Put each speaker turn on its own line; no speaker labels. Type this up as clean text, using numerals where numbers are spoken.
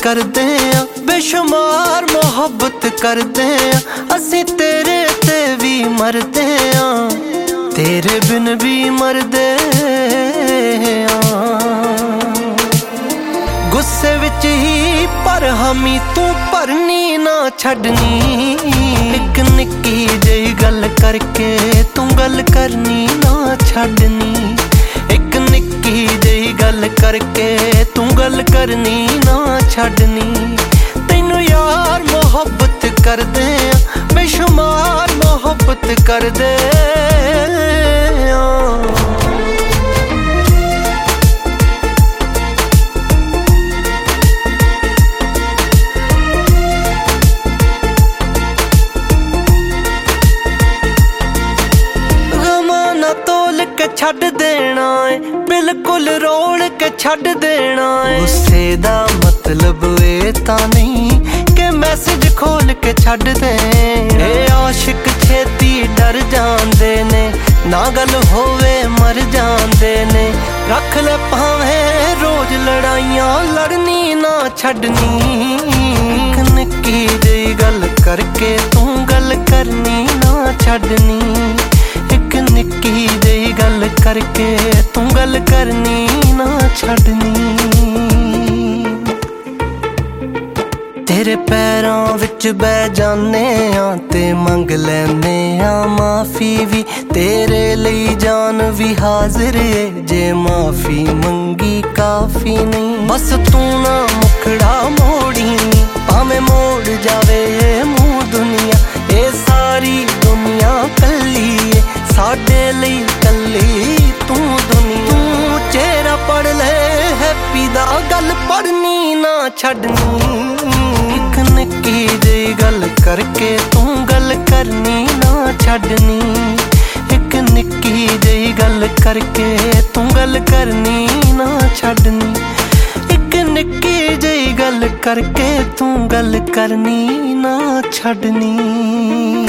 करदे आ, बेशुमार मोहब्बत करदे आ, असीं तेरे ते भी मरदे आ, तेरे बिन भी मरदे आ। गुस्से विच ही पर हामी तू भरनी ना छड्डनी, निक निक्की जेही गल करके तू गल करनी ना छड्डनी, एक निक्की जेही गल करके तू गल करनी ना छड्डनी। तैनू यार मोहब्बत करदे आ, बेशुमार मोहब्बत करदे आ। छड्ड देना है बिल्कुल रोल के छड्ड देना है, गुस्से दा मतलब ये तां नहीं कि मैसेज खोल के छड्ड दे। आशिक छेती डर जांदे ने, ना गल होवे मर जांदे ने, रख ले भावें रोज लड़ाइयां लड़नी ना छड्डनी, निक्की जेही गल करके तू गल करनी ना छड्डनी, एक निक्की जेही गल करके तू गल करनी ना छड्डनी। तेरे पैरां विच बह जाने आ ते मंग लैने आ माफी भी, तेरे लई जान भी हाजिर है, जे माफी मंगी काफी नहीं। बस तू ना मुखड़ा मोड़ी, भावें मोड़ जावे मुँह दुनिया, ये सारी दुनिया कल्ली है साडे लई कल्ली तू दुनिया। तू चेहरा पढ़ ले हैप्पी दा, गल पढ़नी ना छड्डनी, एक निक्की जेही गल करके तू गल करनी ना छड्डनी, एक निक्की जेही गल करके तू गल करनी ना छड्डनी, एक निक्की जेही गल करके तू गल करनी ना छड्डनी।